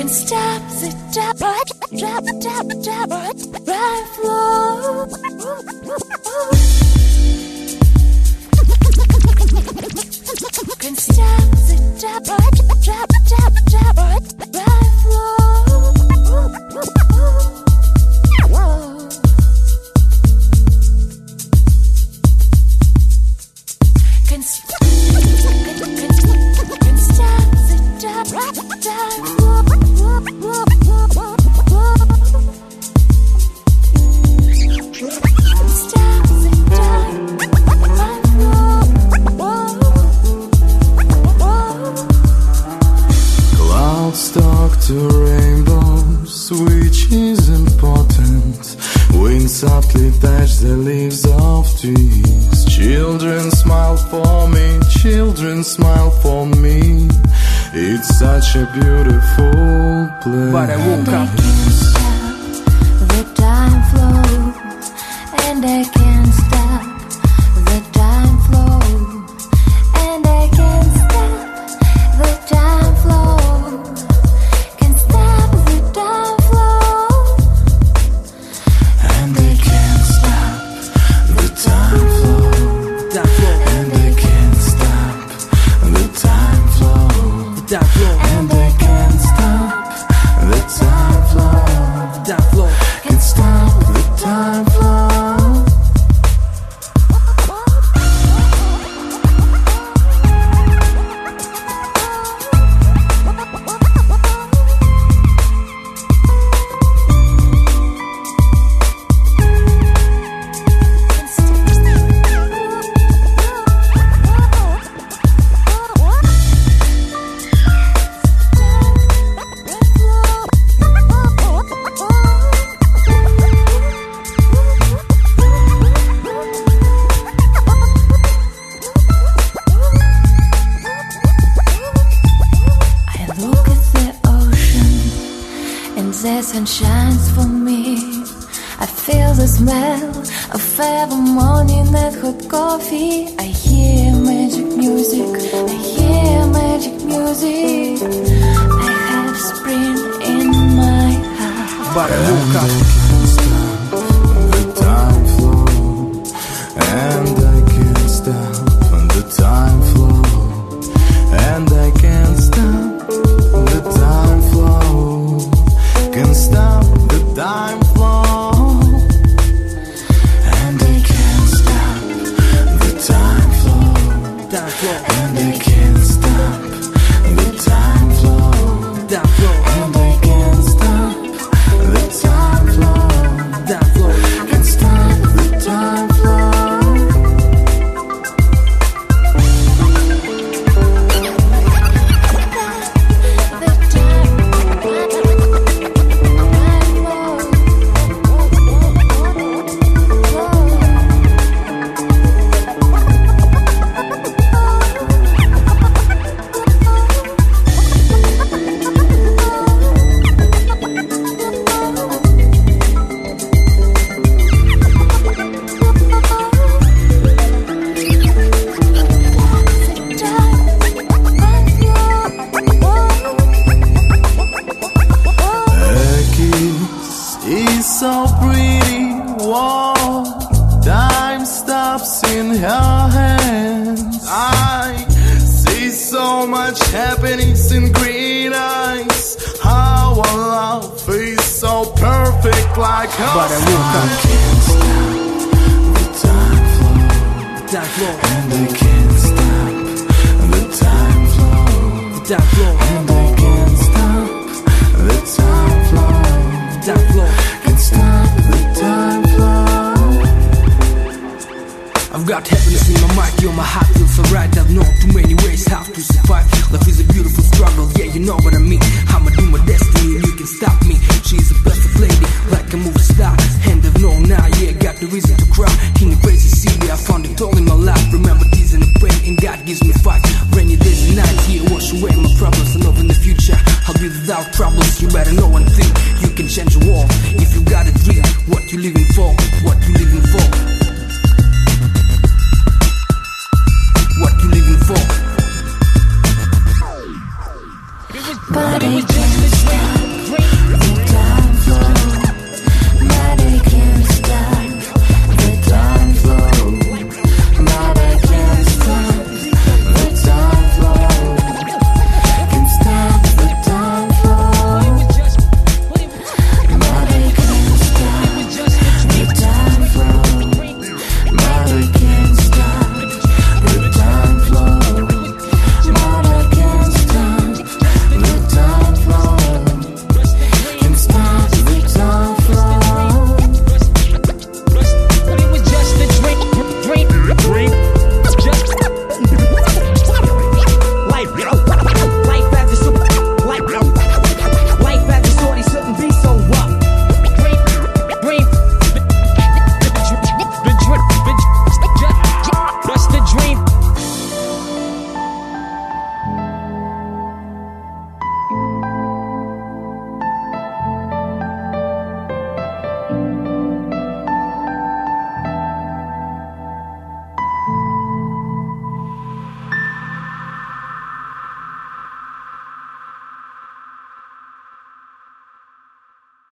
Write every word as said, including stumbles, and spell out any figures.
stop the drop, drop, drop, drop, right flow. Can stop the drop, drop, drop, drop, right flow. Can stop, can stop the drop, drop, drop. Talk to rainbows, which is important. Wind softly touch the leaves of trees. Children smile for me, children smile for me. It's such a beautiful place. But I woke up. I can't stop the time flow, and I can't stop the time flow, and I can't stop the time flow. And they can't stop the time flow. That flow can't stop the time flow. The sun shines for me. I feel the smell of every morning and hot coffee. I hear magic music, I hear magic music. I have spring in my heart. But I woke up. The time flow, and I can't stop the time flow, and I can't stop the time flow. Can stop the time flow, and they can't stop the time flow, and they can't stop the time flow, and they can't stop the time flow, can stop the time flow. So pretty, whoa, time stops in her hands. I see so much happiness in green eyes. How our love is so perfect like her. But I woke up. I can't stop the time flow, time flow. And I can't stop the time flow, time flow. And I can't stop the time flow, time flow. Stop the time flow. I've got happiness in my mind, yo, my heart feels alright. I've known too many ways how to survive. Life is a beautiful struggle, yeah, you know what I mean. I'ma do my destiny and you can stop me. She's a perfect lady, like a movie star. And I've known now, yeah, got the reason to cry. In a crazy city, I found it all in my life. Remember teasing and praying, and God gives me fight. Rainy days and nights, yeah, wash away my problems. I know in the future, I'll be without troubles. You better know one thing, you can change the world if you got a dream, what you living for.